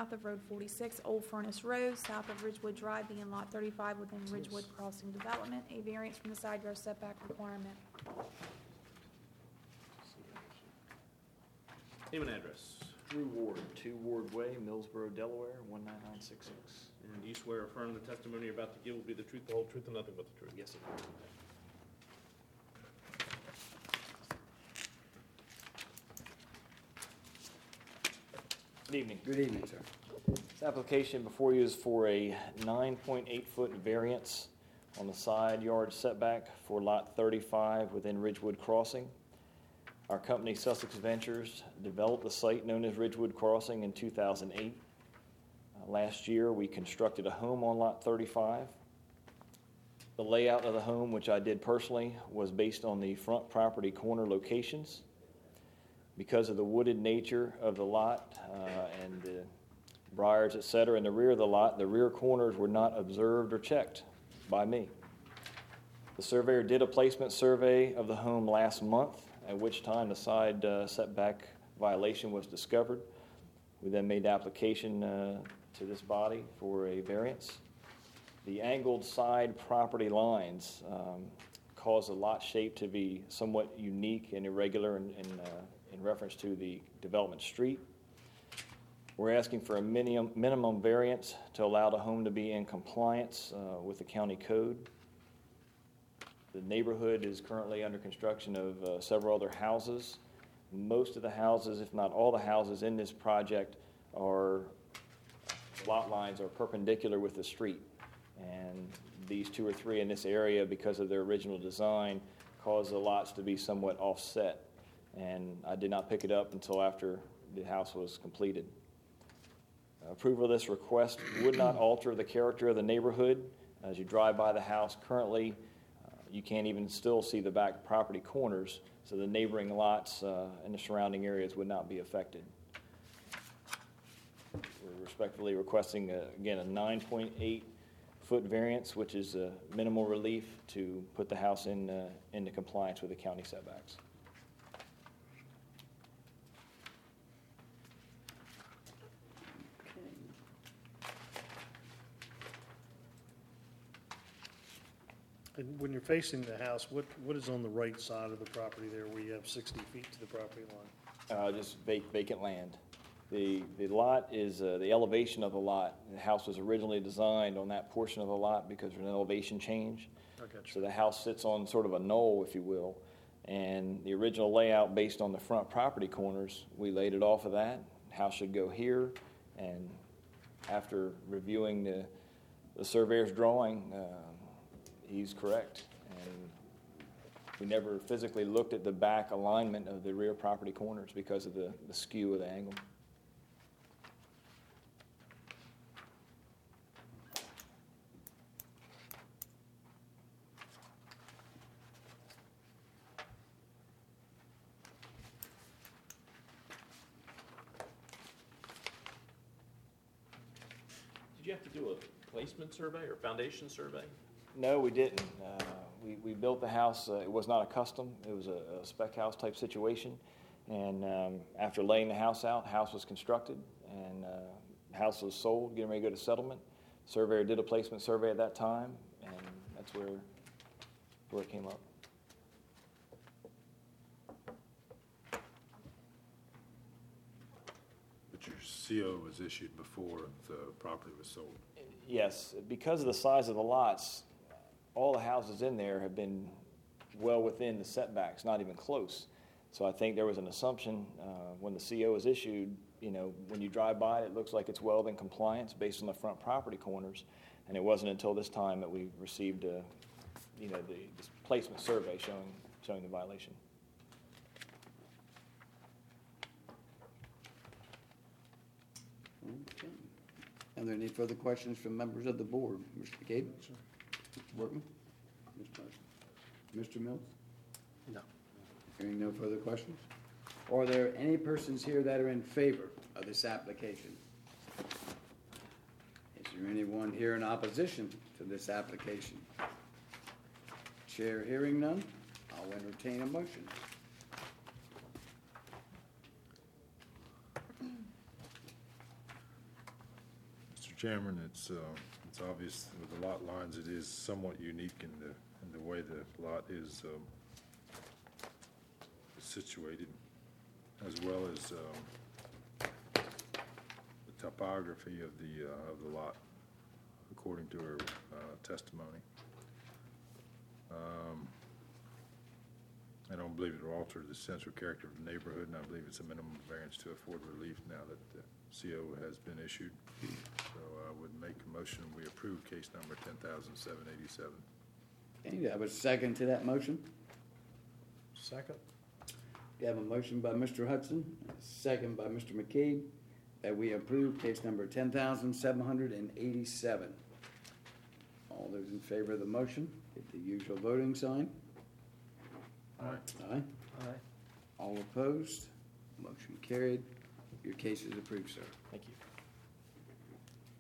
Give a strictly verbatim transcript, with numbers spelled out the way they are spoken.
south of Road forty-six, Old Furnace Road, south of Ridgewood Drive, being Lot thirty-five within Ridgewood Crossing Development, a variance from the side yard setback requirement. Name and address. Drew Ward, two Ward Way, Millsboro, Delaware, one nine nine six six. And you swear or affirm the testimony you're about to give will be the truth, the whole truth, and nothing but the truth? Yes, sir. Good evening. Good evening, sir. This application before you is for a nine point eight foot variance on the side yard setback for Lot thirty-five within Ridgewood Crossing. Our company, Sussex Ventures, developed the site known as Ridgewood Crossing in two thousand eight. Uh, last year, we constructed a home on Lot thirty-five. The layout of the home, which I did personally, was based on the front property corner locations. Because of the wooded nature of the lot uh, and the briars, et cetera, in the rear of the lot, the rear corners were not observed or checked by me. The surveyor did a placement survey of the home last month, at which time the side uh, setback violation was discovered. We then made the application uh, to this body for a variance. The angled side property lines um, cause the lot shape to be somewhat unique and irregular in, in, uh, in reference to the development street. We're asking for a minimum, minimum variance to allow the home to be in compliance uh, with the county code. The neighborhood is currently under construction of uh, several other houses. Most of the houses, if not all the houses in this project, are lot lines are perpendicular with the street. And these two or three in this area, because of their original design, cause the lots to be somewhat offset. And I did not pick it up until after the house was completed. Approval of this request would not alter the character of the neighborhood. As you drive by the house currently, uh, you can't even still see the back property corners, so the neighboring lots uh, and the surrounding areas would not be affected. We're respectfully requesting, uh, again, a nine point eight foot variance, which is a minimal relief to put the house in uh, into compliance with the county setbacks. And when you're facing the house, what, what is on the right side of the property there where you have sixty feet to the property line? Uh, just vac- vacant land. The the lot is uh, the elevation of the lot. The house was originally designed on that portion of the lot because of an elevation change. I got you. So the house sits on sort of a knoll, if you will. And the original layout based on the front property corners, we laid it off of that. House should go here. And after reviewing the, the surveyor's drawing, uh, he's correct. And we never physically looked at the back alignment of the rear property corners because of the, the skew of the angle. Did you have to do a placement survey or foundation survey? No, we didn't. Uh, we, we built the house. Uh, it was not a custom. It was a, a spec house type situation. And um, after laying the house out, the house was constructed, and uh, the house was sold, getting ready to go to settlement. Surveyor did a placement survey at that time, and that's where, where it came up. But your C O was issued before the property was sold. Yes, because of the size of the lots, all the houses in there have been well within the setbacks, not even close. So I think there was an assumption uh, when the C O was issued, you know, when you drive by it, it looks like it's well in compliance based on the front property corners. And it wasn't until this time that we received, a, you know, the, the placement survey showing showing the violation. Okay. Are there any further questions from members of the board? Mister McCabe? Workman? Mister Mills? No. Hearing no further questions? Are there any persons here that are in favor of this application? Is there anyone here in opposition to this application? Chair hearing none, I'll entertain a motion. Chairman, it's, uh, it's obvious with the lot lines, it is somewhat unique in the, in the way the lot is, um, situated, as well as, um, the topography of the, uh, of the lot, according to her, uh, testimony. Um, I don't believe it will alter the sense or character of the neighborhood, and I believe it's a minimum variance to afford relief now that the C O has been issued. So I would make a motion, we approve case number ten thousand seven eighty-seven. Okay, do I have a second to that motion? Second? You have a motion by Mister Hudson, a second by Mister McKee, that we approve case number ten thousand seven hundred and eighty-seven. All those in favor of the motion, hit the usual voting sign. Aye. Aye. Aye. All opposed? Motion carried. Your case is approved, sir. Thank you.